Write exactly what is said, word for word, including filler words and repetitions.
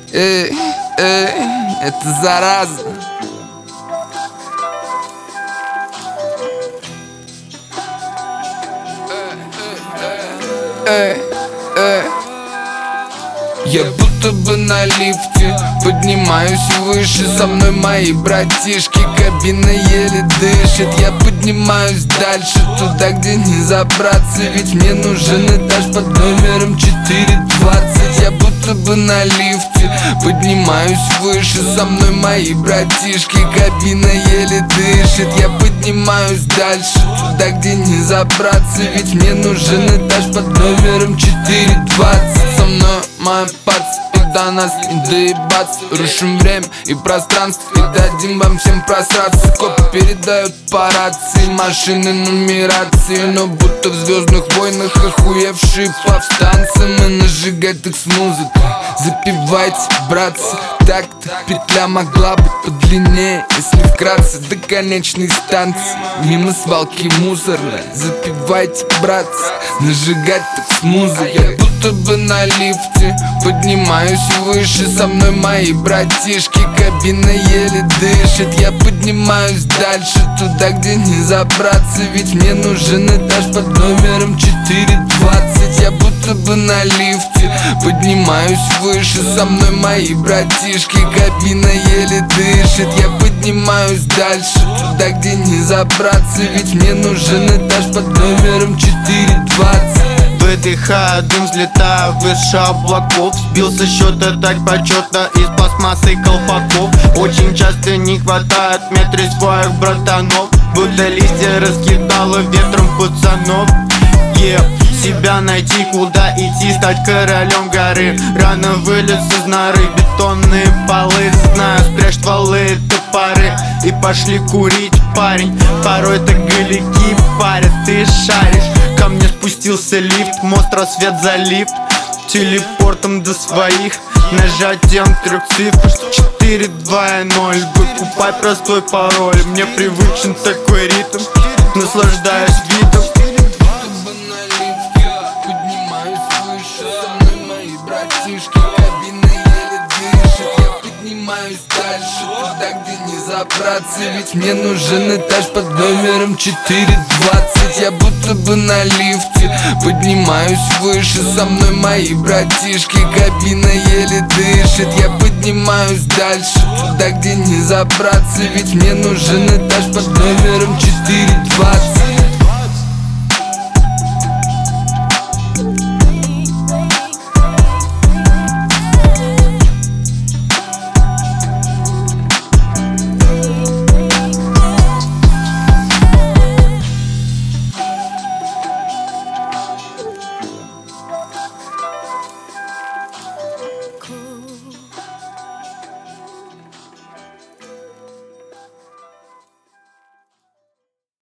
Эй, эй, это зараза. Эй, эй. Я будто бы на лифте поднимаюсь выше, со мной мои братишки, кабина еле дышит. Я поднимаюсь дальше, туда, где не забраться, ведь мне нужен этаж под номером четыре двадцать. Я будто бы на лифте поднимаюсь выше, со мной мои братишки, кабина еле дышит. Я поднимаюсь дальше, туда, где не забраться, ведь мне нужен этаж под номером четыре двадцать. Со мной моя пац, и до нас не доебаться. Рушим время и пространство, и дадим вам всем просраться. Копы передают по рации машины нумерации, но будто в Звездных войнах охуевшие повстанцы. Мы нажигать их с музыкой, запивайте, братцы. Так-то петля могла быть подлиннее, если вкратце до конечной станции. Мимо свалки мусорной, запивайте, братцы, нажигать так с музыкой. Я будто бы на лифте поднимаюсь выше, со мной мои братишки, кабина еле дышит. Я поднимаюсь дальше, туда, где не забраться, ведь мне нужен этаж под номером четыре двадцать. Я будто бы на лифте поднимаюсь выше, со мной мои братишки, кабина еле дышит. Я поднимаюсь дальше, туда, где не забраться, ведь мне нужен этаж под номером четыре двадцать. Выдыхаю дым, взлетаю выше облаков. Сбился счета так почетно из пластмассы колпаков. Очень часто не хватает в метре своих братанов, будто листья раскидало ветром пацанов. Yeah. Себя найти, куда идти, стать королем горы. Рано вылез из норы, бетонные полы. Знаю, спрячь стволы, топоры и пошли курить, парень. Порой так галики парят, ты шаришь. Ко мне спустился лифт, мост рассвет залив. Телепортом до своих, нажатием трех цифр четыре два ноль. Выкупай простой пароль, мне привычен такой ритм. Наслаждаюсь видом. Кабина еле дышит. Я поднимаюсь дальше, туда, где не забраться, ведь мне нужен этаж под номером четыре двадцать. Я будто бы на лифте поднимаюсь выше, со мной мои братишки, кабина еле дышит. Я поднимаюсь дальше, туда, где не забраться, ведь мне нужен этаж под номером четыре двадцать.